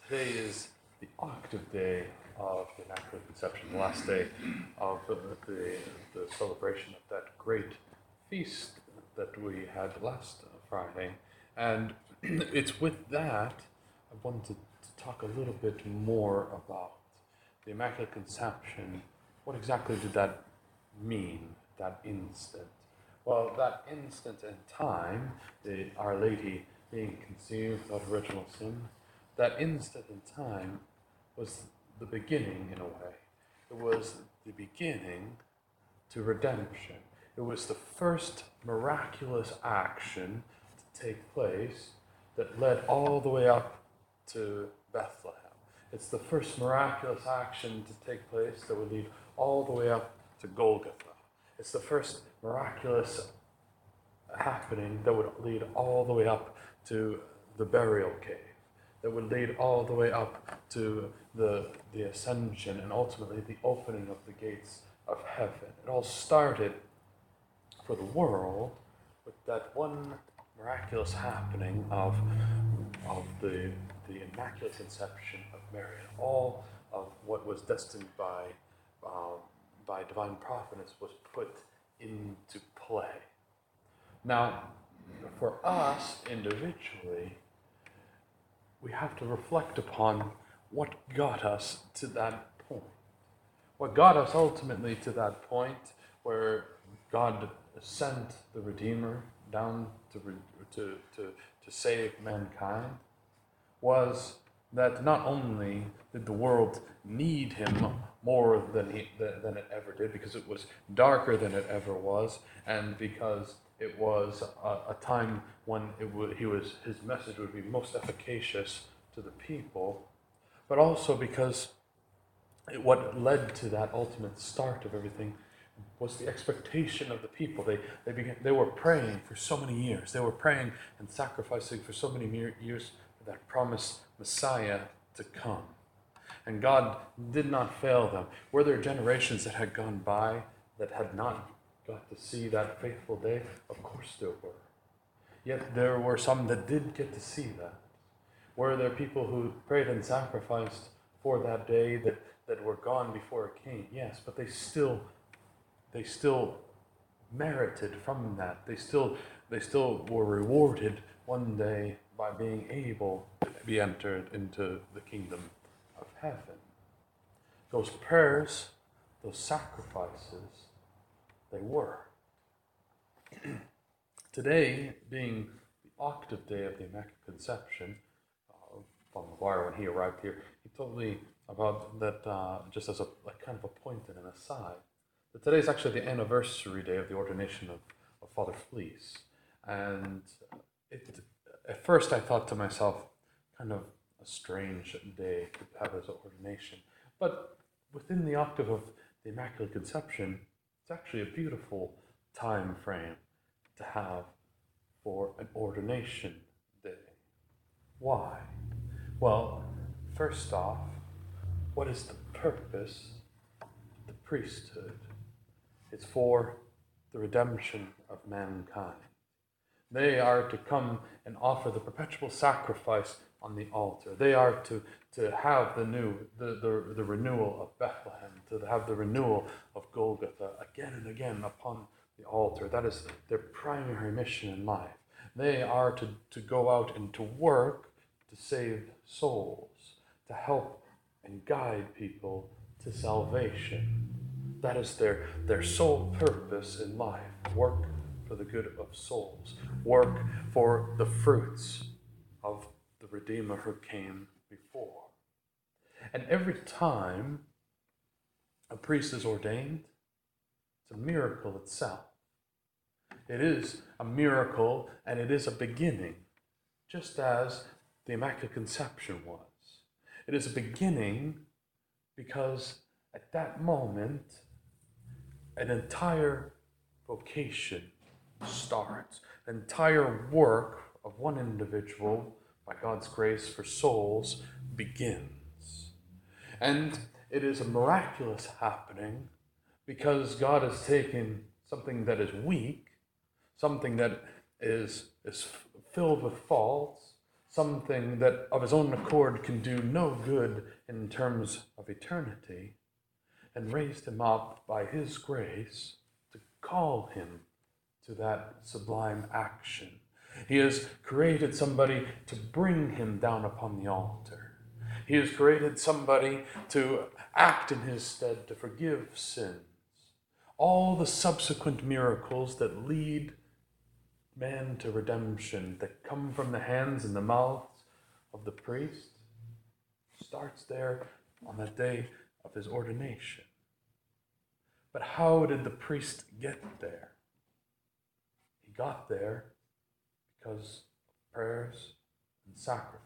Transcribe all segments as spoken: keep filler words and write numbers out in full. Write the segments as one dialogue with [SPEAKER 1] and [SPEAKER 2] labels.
[SPEAKER 1] Today is the octave day of the Immaculate Conception, the last day of the, the, the celebration of that great feast that we had last Friday. And it's with that I wanted to talk a little bit more about the Immaculate Conception. What exactly did that mean, that instant? Well, that instant in time, the Our Lady being conceived without original sin, that instant in time was the beginning, in a way. It was the beginning to redemption. It was the first miraculous action to take place that led all the way up to Bethlehem. It's the first miraculous action to take place that would lead all the way up to Golgotha. It's the first miraculous happening that would lead all the way up to the burial cave, that would lead all the way up to the, the ascension and ultimately the opening of the gates of heaven. It all started for the world with that one miraculous happening of, of the, the Immaculate Conception of Mary, and all of what was destined by, um, by divine providence was put into play. Now, for us individually, we have to reflect upon what got us to that point. What got us ultimately to that point where God sent the Redeemer down to, to, to, to save mankind was that not only did the world need him more than, he, than it ever did, because it was darker than it ever was, and because it was a, a time when it would, he was, his message would be most efficacious to the people, but also because it, what led to that ultimate start of everything was the expectation of the people. They, they, began, they were praying for so many years. They were praying and sacrificing for so many years for that promised Messiah to come. And God did not fail them. Were there generations that had gone by that had not got to see that faithful day? Of course there were. Yet there were some that did get to see that. Were there people who prayed and sacrificed for that day that, that were gone before it came? Yes, but they still they still merited from that. They still they still were rewarded one day by being able to be entered into the kingdom of heaven. Those prayers, those sacrifices, they were. Today, being the octave day of the Immaculate Conception, uh, Father McGuire, when he arrived here, he told me about that, uh, just as a like kind of a point and an aside, that today is actually the anniversary day of the ordination of, of Father Fleece. And it, at first I thought to myself, kind of a strange day to have as an ordination. But within the octave of the Immaculate Conception, it's actually a beautiful time frame to have for an ordination day. Why? Well, first off, what is the purpose of the priesthood? It's for the redemption of mankind. They are to come and offer the perpetual sacrifice on the altar. They are to, to have the new, the, the, the renewal of Bethlehem, to have the renewal of Golgotha again and again upon the altar. That is their primary mission in life. They are to, to go out and to work to save souls, to help and guide people to salvation. That is their, their sole purpose in life. Work for the good of souls. Work for the fruits of the Redeemer who came before. And every time a priest is ordained, it's a miracle itself. It is a miracle and it is a beginning, just as the Immaculate Conception was. It is a beginning because at that moment, an entire vocation starts. An entire work of one individual, by God's grace for souls, begins. And it is a miraculous happening because God has taken something that is weak, something that is, is filled with faults, something that of his own accord can do no good in terms of eternity, and raised him up by his grace to call him to that sublime action. He has created somebody to bring him down upon the altar. He has created somebody to act in his stead to forgive sins. All the subsequent miracles that lead man to redemption, that come from the hands and the mouths of the priest, starts there on that day of his ordination. But how did the priest get there? He got there because of prayers and sacrifices.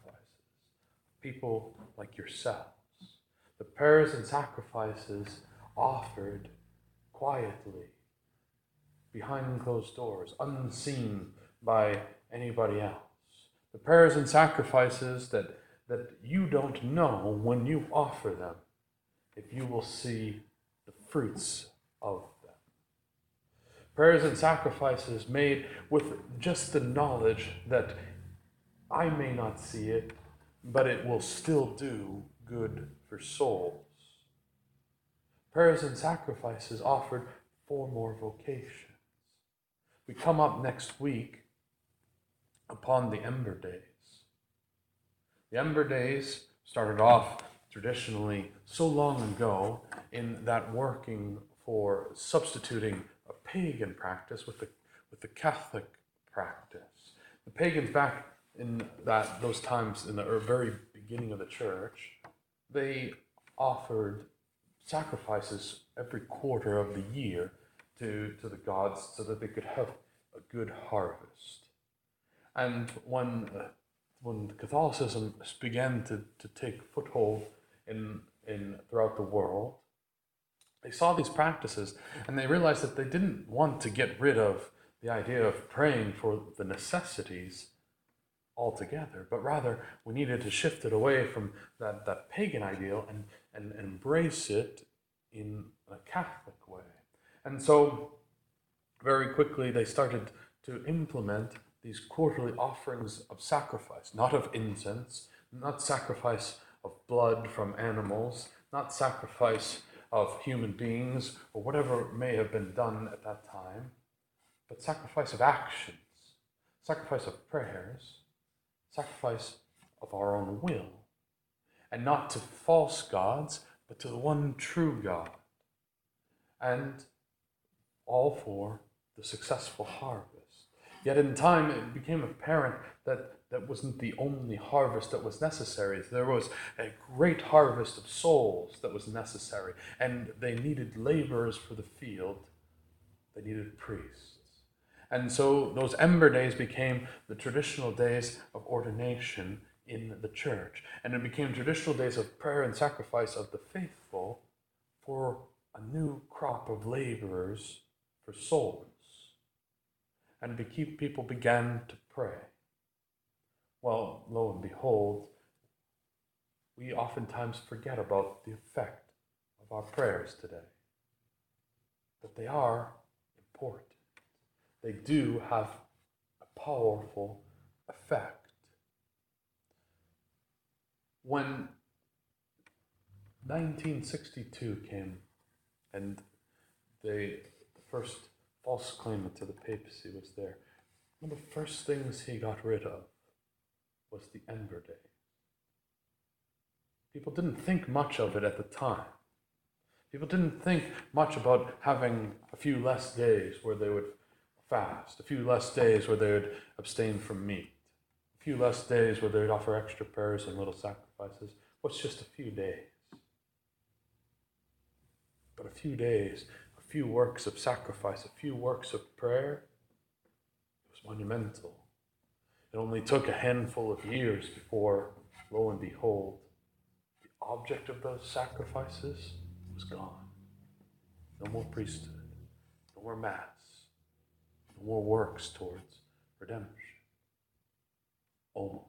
[SPEAKER 1] People like yourselves. The prayers and sacrifices offered quietly, behind closed doors, unseen by anybody else. The prayers and sacrifices that, that you don't know when you offer them, if you will see the fruits of them. Prayers and sacrifices made with just the knowledge that I may not see it, but it will still do good for souls. Prayers and sacrifices offered for more vocations. We come up next week upon the Ember Days. The Ember Days started off traditionally so long ago in that working for substituting a pagan practice with the, with the Catholic practice. The pagans back in that those times, in the very beginning of the church, they offered sacrifices every quarter of the year to, to the gods so that they could have a good harvest. And when, uh, when Catholicism began to, to take foothold in, in throughout the world, they saw these practices and they realized that they didn't want to get rid of the idea of praying for the necessities altogether, but rather we needed to shift it away from that, that pagan ideal and, and embrace it in a Catholic way. And so very quickly they started to implement these quarterly offerings of sacrifice, not of incense, not sacrifice of blood from animals, not sacrifice of human beings or whatever may have been done at that time, but sacrifice of actions, sacrifice of prayers, sacrifice of our own will, and not to false gods, but to the one true God, and all for the successful harvest. Yet in time it became apparent that that wasn't the only harvest that was necessary. There was a great harvest of souls that was necessary, and they needed laborers for the field. They needed priests. And so those Ember Days became the traditional days of ordination in the church. And it became traditional days of prayer and sacrifice of the faithful for a new crop of laborers for souls. And people began to pray. Well, lo and behold, we oftentimes forget about the effect of our prayers today. But they are important. They do have a powerful effect. When nineteen sixty-two came and they, the first false claimant to the papacy was there, one of the first things he got rid of was the Ember Day. People didn't think much of it at the time. People didn't think much about having a few less days where they would fast, a few less days where they would abstain from meat, a few less days where they would offer extra prayers and little sacrifices. What's just a few days? But a few days, a few works of sacrifice, a few works of prayer, it was monumental. It only took a handful of years before, lo and behold, the object of those sacrifices was gone. No more priesthood, no more mass, no more works towards redemption. Almost.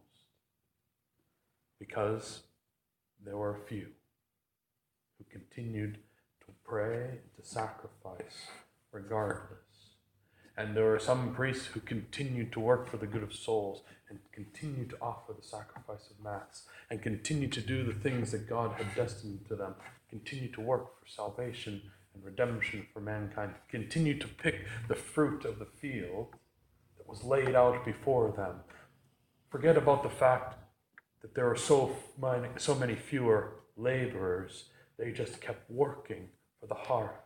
[SPEAKER 1] Because there were a few who continued to pray and to sacrifice regardless. And there are some priests who continue to work for the good of souls and continue to offer the sacrifice of Mass and continue to do the things that God had destined to them, continue to work for salvation and redemption for mankind, continue to pick the fruit of the field that was laid out before them. Forget about the fact that there are so many, so many fewer laborers. They just kept working for the harvest.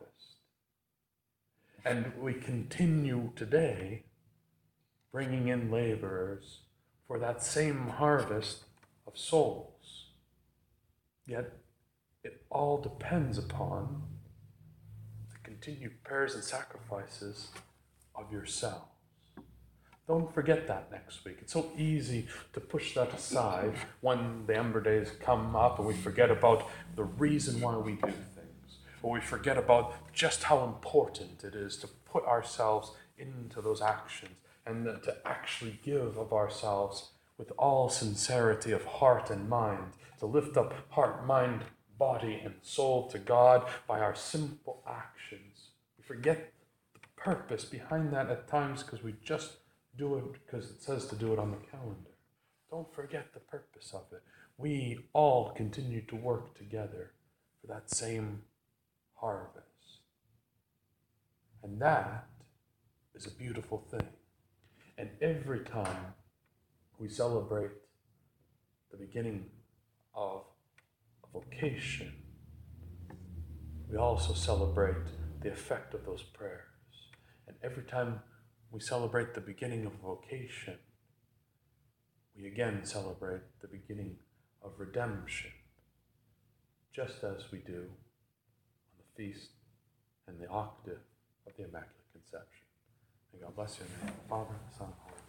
[SPEAKER 1] And we continue today bringing in laborers for that same harvest of souls. Yet it all depends upon the continued prayers and sacrifices of yourselves. Don't forget that next week. It's so easy to push that aside when the Ember Days come up and we forget about the reason why we do things. Or we forget about just how important it is to put ourselves into those actions and to actually give of ourselves with all sincerity of heart and mind, to lift up heart, mind, body, and soul to God by our simple actions. We forget the purpose behind that at times because we just do it because it says to do it on the calendar. Don't forget the purpose of it. We all continue to work together for that same harvest. And that is a beautiful thing. And every time we celebrate the beginning of a vocation, we also celebrate the effect of those prayers. And every time we celebrate the beginning of a vocation, we again celebrate the beginning of redemption, just as we do on the feast and the octave of the Immaculate Conception. May God bless you in the name of the Father, the Son, and the Holy Spirit.